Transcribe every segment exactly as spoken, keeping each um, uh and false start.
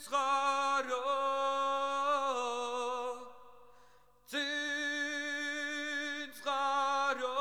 tzcharo, tzcharo,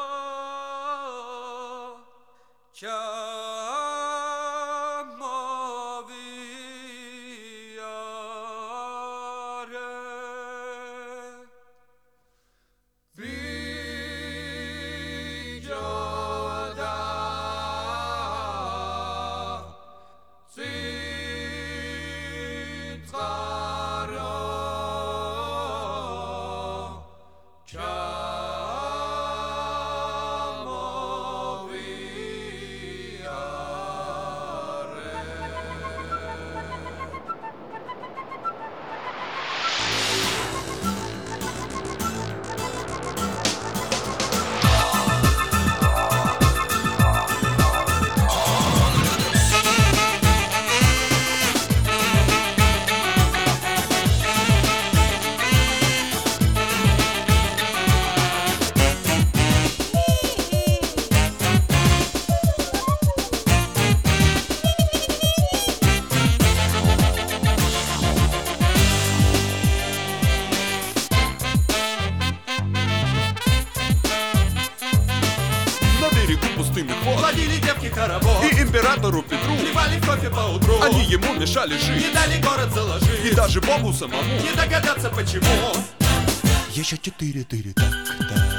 Водили девки хоровод, и императору Петру вливали в кофе поутру. Они ему мешали жить, не дали город заложить, и даже Богу самому не догадаться почему. Еще четыре тыри так-то,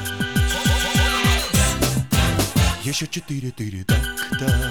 еще четыре тыри так-то.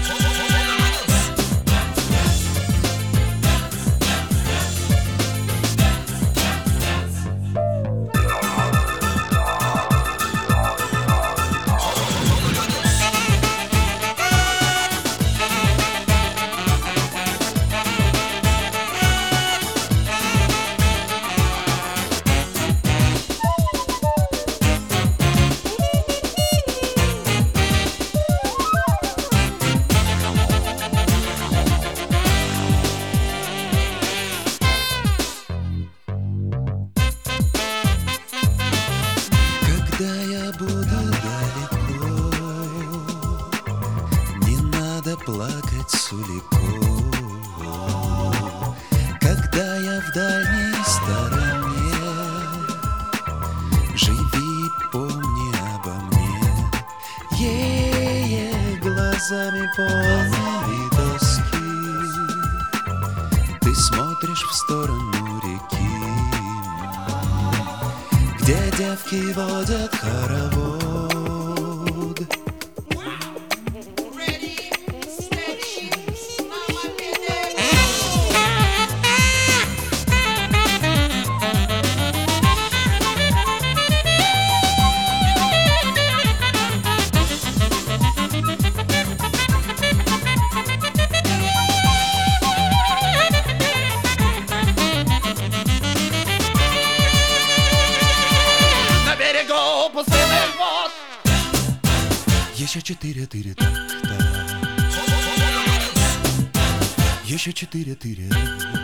Когда я буду далеко, не надо плакать с уликом. Когда я в дальней стороне, живи, помни обо мне. Е-е, глазами полными тоски, ты смотришь в сторону реки, где девки водят хоровод. Еще четыре тыри так-то, еще четыре тыри.